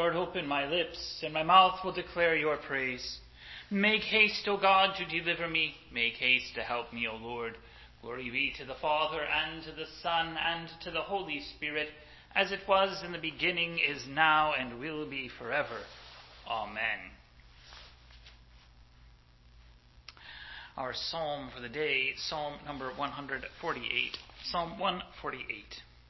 Lord, open my lips, and my mouth will declare your praise. Make haste, O God, to deliver me. Make haste to help me, O Lord. Glory be to the Father, and to the Son, and to the Holy Spirit, as it was in the beginning, is now, and will be forever. Amen. Our psalm for the day, Psalm number 148. Psalm 148.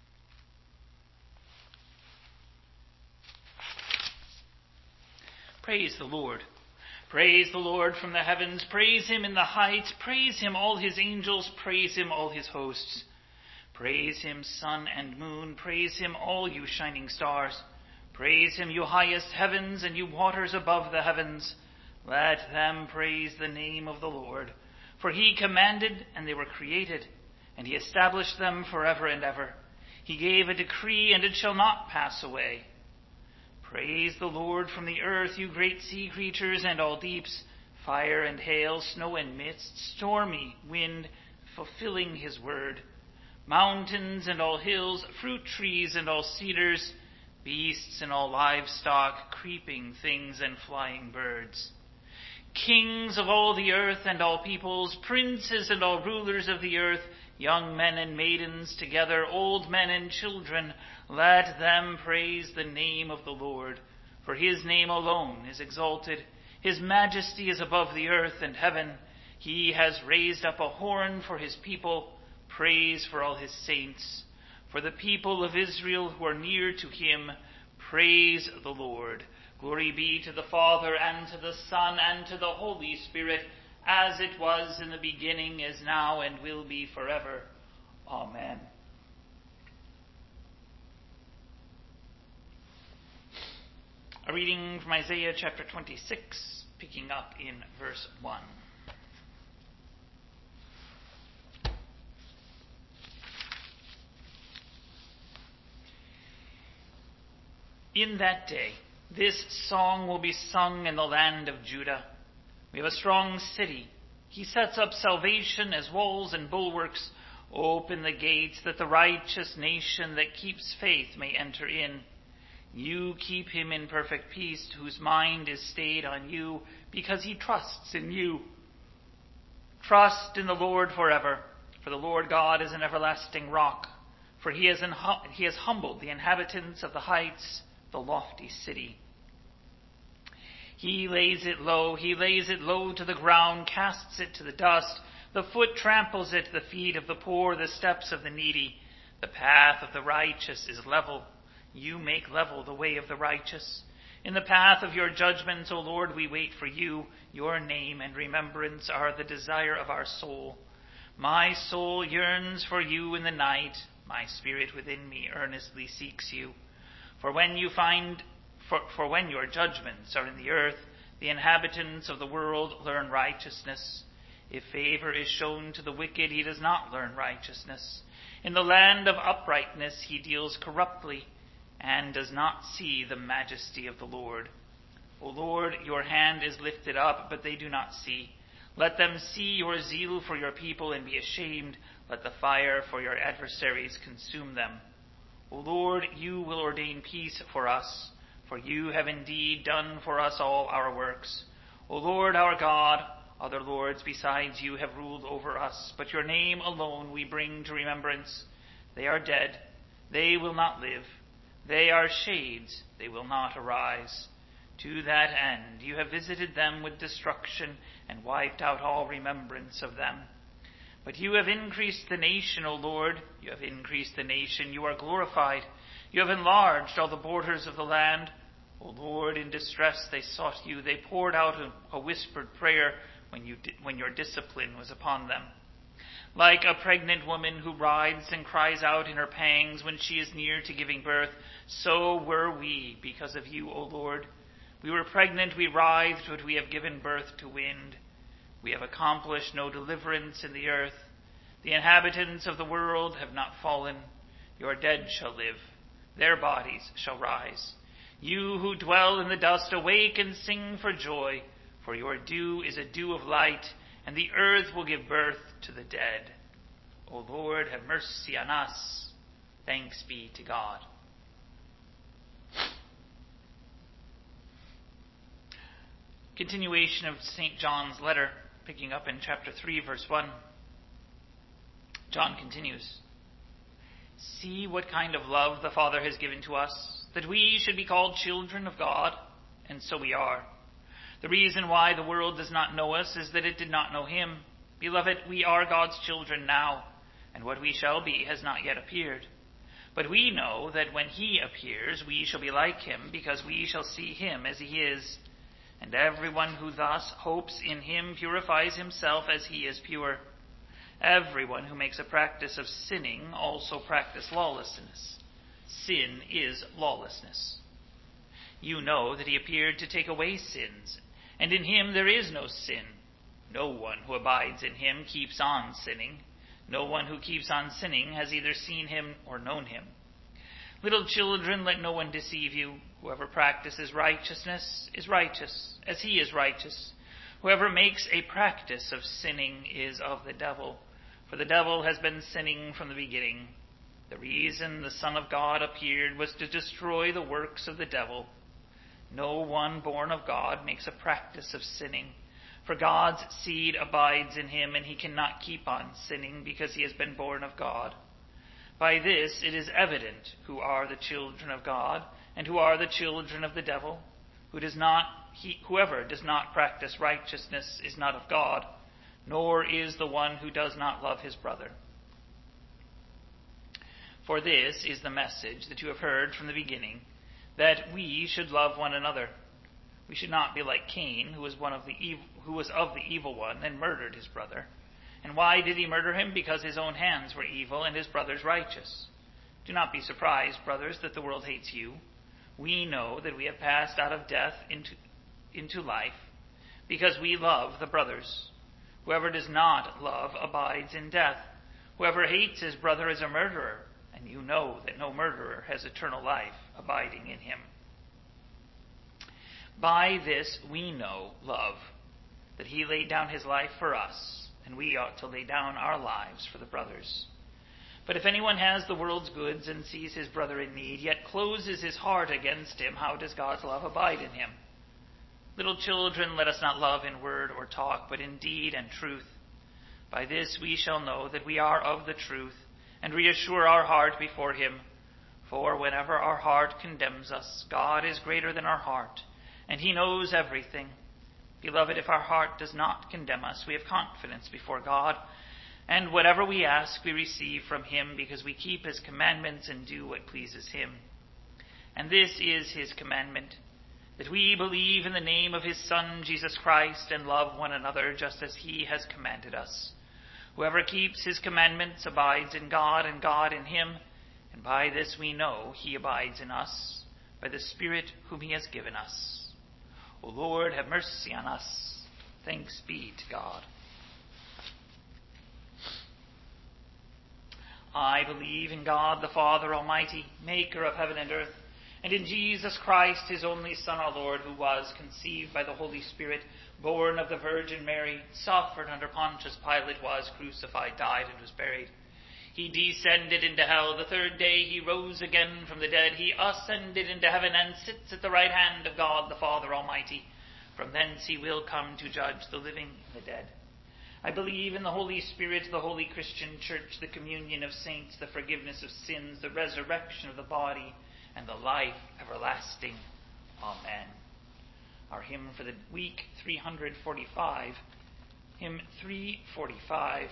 Praise the Lord. Praise the Lord from the heavens. Praise him in the heights. Praise him, all his angels. Praise him, all his hosts. Praise him, sun and moon. Praise him, all you shining stars. Praise him, you highest heavens, and you waters above the heavens. Let them praise the name of the Lord. For he commanded, and they were created, and he established them forever and ever. He gave a decree, and it shall not pass away. Praise the Lord from the earth, you great sea creatures and all deeps, fire and hail, snow and mist, stormy wind, fulfilling his word. Mountains and all hills, fruit trees and all cedars, beasts and all livestock, creeping things and flying birds. Kings of all the earth and all peoples, princes and all rulers of the earth, young men and maidens together, old men and children, let them praise the name of the Lord. For his name alone is exalted. His majesty is above the earth and heaven. He has raised up a horn for his people, praise for all his saints. For the people of Israel who are near to him, praise the Lord. Glory be to the Father, and to the Son, and to the Holy Spirit, as it was in the beginning, is now, and will be forever. Amen. A reading from Isaiah chapter 26, picking up in verse 1. In that day, this song will be sung in the land of Judah. We have a strong city. He sets up salvation as walls and bulwarks. Open the gates, that the righteous nation that keeps faith may enter in. You keep him in perfect peace, whose mind is stayed on you, because he trusts in you. Trust in the Lord forever, for the Lord God is an everlasting rock. For he has humbled the inhabitants of the heights, the lofty city. He lays it low to the ground, casts it to the dust. The foot tramples it, the feet of the poor, the steps of the needy. The path of the righteous is level. You make level the way of the righteous. In the path of your judgments, O Lord, we wait for you. Your name and remembrance are the desire of our soul. My soul yearns for you in the night. My spirit within me earnestly seeks you. For when your judgments are in the earth, the inhabitants of the world learn righteousness. If favor is shown to the wicked, he does not learn righteousness. In the land of uprightness he deals corruptly, and does not see the majesty of the Lord. O Lord, your hand is lifted up, but they do not see. Let them see your zeal for your people and be ashamed. Let the fire for your adversaries consume them. O Lord, you will ordain peace for us, for you have indeed done for us all our works. O Lord our God, other lords besides you have ruled over us, but your name alone we bring to remembrance. They are dead, they will not live. They are shades, they will not arise. To that end you have visited them with destruction and wiped out all remembrance of them. But you have increased the nation, O Lord. You have increased the nation. You are glorified. You have enlarged all the borders of the land. O Lord, in distress they sought you. They poured out a whispered prayer when your discipline was upon them. Like a pregnant woman who writhes and cries out in her pangs when she is near to giving birth, so were we because of you, O Lord. We were pregnant, we writhed, but we have given birth to wind. We have accomplished no deliverance in the earth. The inhabitants of the world have not fallen. Your dead shall live. Their bodies shall rise. You who dwell in the dust, awake and sing for joy, for your dew is a dew of light, and the earth will give birth to the dead. O Lord, have mercy on us. Thanks be to God. Continuation of St. John's letter, picking up in chapter 3, verse 1. John continues, "See what kind of love the Father has given to us, that we should be called children of God, and so we are. The reason why the world does not know us is that it did not know him. Beloved, we are God's children now, and what we shall be has not yet appeared. But we know that when he appears, we shall be like him, because we shall see him as he is. And everyone who thus hopes in him purifies himself as he is pure. Everyone who makes a practice of sinning also practices lawlessness. Sin is lawlessness. You know that he appeared to take away sins, and in him there is no sin. No one who abides in him keeps on sinning. No one who keeps on sinning has either seen him or known him. Little children, let no one deceive you. Whoever practices righteousness is righteous, as he is righteous. Whoever makes a practice of sinning is of the devil, for the devil has been sinning from the beginning. The reason the Son of God appeared was to destroy the works of the devil. No one born of God makes a practice of sinning, for God's seed abides in him, and he cannot keep on sinning because he has been born of God. By this it is evident who are the children of God and who are the children of the devil. Whoever does not practice righteousness is not of God, nor is the one who does not love his brother. For this is the message that you have heard from the beginning, that we should love one another. We should not be like Cain, who was of the evil one and murdered his brother. And why did he murder him? Because his own hands were evil and his brother's righteous. Do not be surprised, brothers, that the world hates you. We know that we have passed out of death into life, because we love the brothers. Whoever does not love abides in death. Whoever hates his brother is a murderer, and you know that no murderer has eternal life abiding in him. By this we know love, that he laid down his life for us, and we ought to lay down our lives for the brothers. But if anyone has the world's goods and sees his brother in need, yet closes his heart against him, how does God's love abide in him? Little children, let us not love in word or talk, but in deed and truth. By this we shall know that we are of the truth, and reassure our heart before him. For whenever our heart condemns us, God is greater than our heart, and he knows everything. Beloved, if our heart does not condemn us, we have confidence before God, and whatever we ask we receive from him, because we keep his commandments and do what pleases him. And this is his commandment, that we believe in the name of his Son, Jesus Christ, and love one another just as he has commanded us. Whoever keeps his commandments abides in God, and God in him, and by this we know he abides in us, by the Spirit whom he has given us. O Lord, have mercy on us. Thanks be to God. I believe in God, the Father Almighty, maker of heaven and earth, and in Jesus Christ, his only Son, our Lord, who was conceived by the Holy Spirit, born of the Virgin Mary, suffered under Pontius Pilate, was crucified, died, and was buried. He descended into hell. The third day he rose again from the dead. He ascended into heaven and sits at the right hand of God, the Father Almighty. From thence he will come to judge the living and the dead. I believe in the Holy Spirit, the holy Christian church, the communion of saints, the forgiveness of sins, the resurrection of the body, and the life everlasting. Amen. Our hymn for the week, 345. Hymn 345.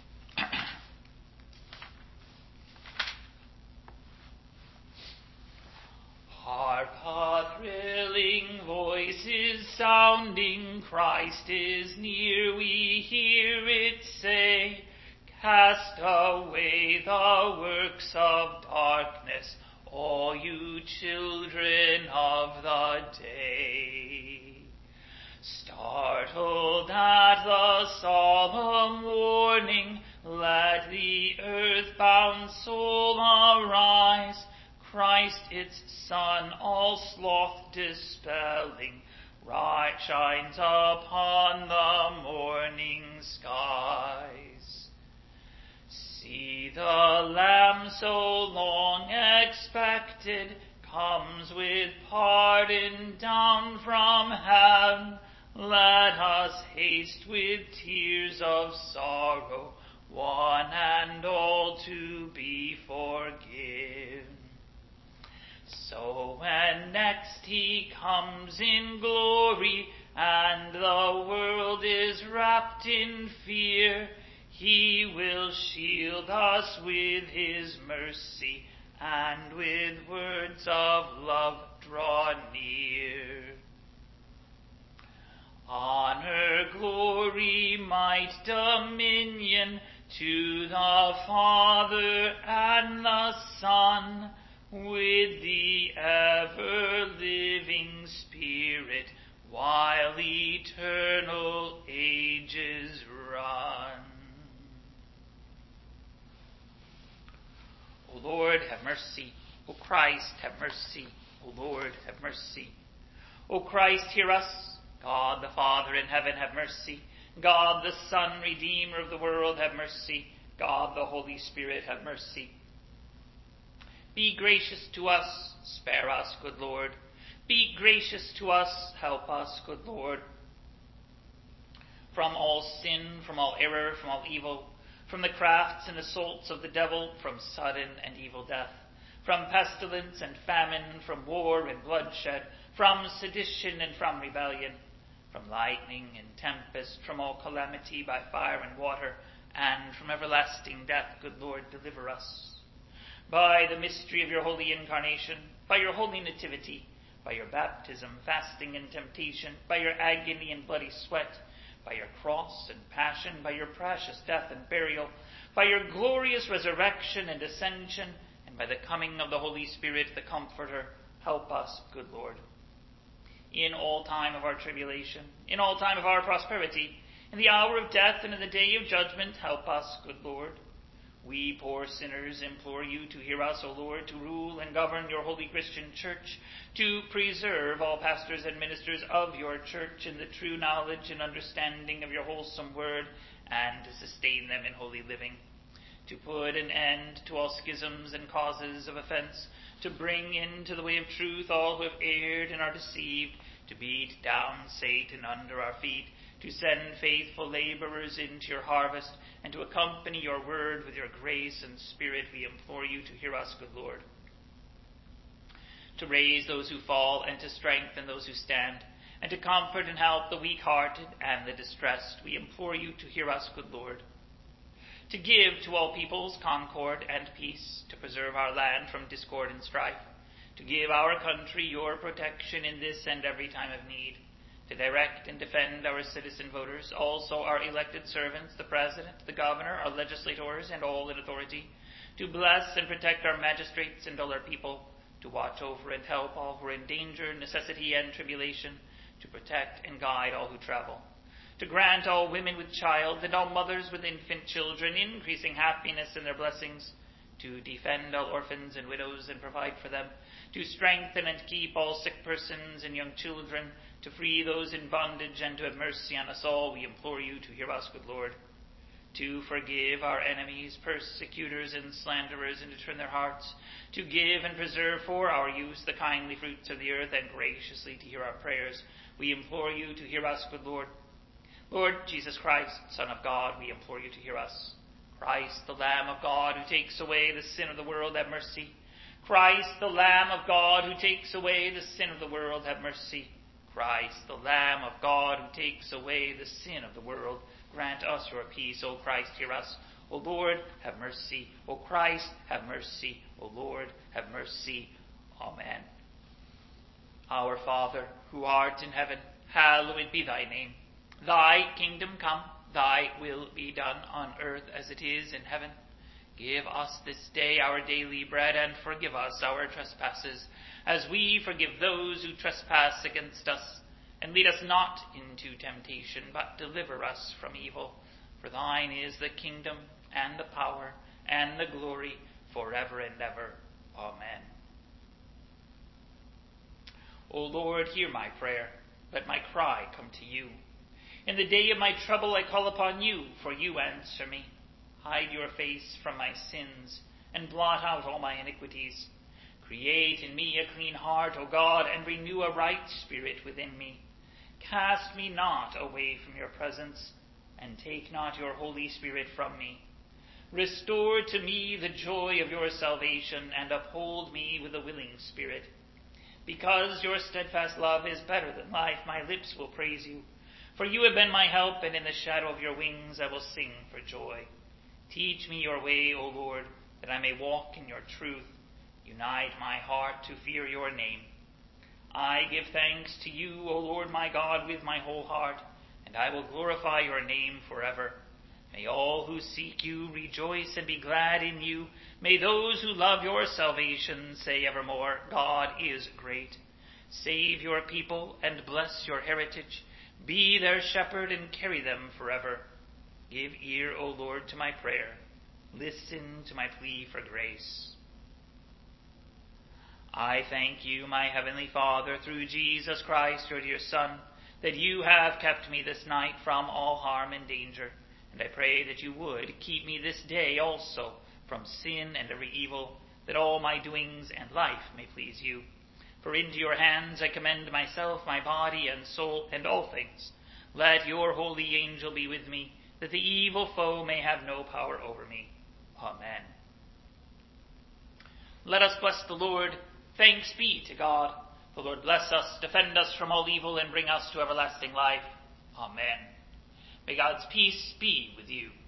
Hark, thrilling voices sounding, Christ is near, we hear it say, cast away the works of darkness, all you children of the day. Startled at the solemn warning, let the earth-bound soul arise, Christ its Son, all sloth dispelling, shines upon the morning skies. See the Lamb so long expected, comes with pardon down from heaven, Let us haste with tears of sorrow, one and all to be forgiven. So when next he comes in glory, and the world is wrapped in fear, he will shield us with his mercy, and with words of love draw near. Honor, glory, might, dominion to the Father and the Son, with the ever-living Spirit, while eternal ages run. O Lord, have mercy. O Christ, have mercy. O Lord, have mercy. O Christ, hear us. God the Father in heaven, have mercy. God the Son, Redeemer of the world, have mercy. God the Holy Spirit, have mercy. Be gracious to us, spare us, good Lord. Be gracious to us, help us, good Lord. From all sin, from all error, from all evil, from the crafts and assaults of the devil, from sudden and evil death, from pestilence and famine, from war and bloodshed, from sedition and from rebellion, from lightning and tempest, from all calamity by fire and water, and from everlasting death, good Lord, deliver us. By the mystery of your holy incarnation, by your holy nativity, by your baptism, fasting, and temptation, by your agony and bloody sweat, by your cross and passion, by your precious death and burial, by your glorious resurrection and ascension, and by the coming of the Holy Spirit, the Comforter, help us, good Lord. In all time of our tribulation, in all time of our prosperity, in the hour of death and in the day of judgment, help us, good Lord. We poor sinners implore you to hear us, O Lord, to rule and govern your holy Christian church, to preserve all pastors and ministers of your church in the true knowledge and understanding of your wholesome word, and to sustain them in holy living, to put an end to all schisms and causes of offense, to bring into the way of truth all who have erred and are deceived, to beat down Satan under our feet, to send faithful laborers into your harvest, and to accompany your word with your grace and spirit, we implore you to hear us, good Lord. To raise those who fall and to strengthen those who stand, and to comfort and help the weak-hearted and the distressed, we implore you to hear us, good Lord. To give to all peoples concord and peace, to preserve our land from discord and strife, to give our country your protection in this and every time of need, to direct and defend our citizen voters, also our elected servants, the President, the Governor, our legislators, and all in authority, to bless and protect our magistrates and all our people, to watch over and help all who are in danger, necessity, and tribulation, to protect and guide all who travel, to grant all women with child and all mothers with infant children increasing happiness in their blessings, to defend all orphans and widows and provide for them, to strengthen and keep all sick persons and young children, to free those in bondage, and to have mercy on us all, we implore you to hear us, good Lord. To forgive our enemies, persecutors, and slanderers, and to turn their hearts, to give and preserve for our use the kindly fruits of the earth, and graciously to hear our prayers, we implore you to hear us, good Lord. Lord Jesus Christ, Son of God, we implore you to hear us. Christ, the Lamb of God, who takes away the sin of the world, have mercy. Christ, the Lamb of God, who takes away the sin of the world, have mercy. Christ, the Lamb of God, who takes away the sin of the world, grant us your peace. O Christ, hear us. O Lord, have mercy. O Christ, have mercy. O Lord, have mercy. Amen. Our Father, who art in heaven, hallowed be thy name. Thy kingdom come, thy will be done on earth as it is in heaven. Give us this day our daily bread, and forgive us our trespasses, as we forgive those who trespass against us. And lead us not into temptation, but deliver us from evil. For thine is the kingdom, and the power, and the glory, forever and ever. Amen. O Lord, hear my prayer. Let my cry come to you. In the day of my trouble I call upon you, for you answer me. Hide your face from my sins, and blot out all my iniquities. Create in me a clean heart, O God, and renew a right spirit within me. Cast me not away from your presence, and take not your Holy Spirit from me. Restore to me the joy of your salvation, and uphold me with a willing spirit. Because your steadfast love is better than life, my lips will praise you. For you have been my help, and in the shadow of your wings I will sing for joy. Teach me your way, O Lord, that I may walk in your truth. Unite my heart to fear your name. I give thanks to you, O Lord my God, with my whole heart, and I will glorify your name forever. May all who seek you rejoice and be glad in you. May those who love your salvation say evermore, God is great. Save your people and bless your heritage. Be their shepherd and carry them forever. Give ear, O Lord, to my prayer. Listen to my plea for grace. I thank you, my heavenly Father, through Jesus Christ, your dear Son, that you have kept me this night from all harm and danger. And I pray that you would keep me this day also from sin and every evil, that all my doings and life may please you. For into your hands I commend myself, my body and soul, and all things. Let your holy angel be with me, that the evil foe may have no power over me. Amen. Let us bless the Lord. Thanks be to God. The Lord bless us, defend us from all evil, and bring us to everlasting life. Amen. May God's peace be with you.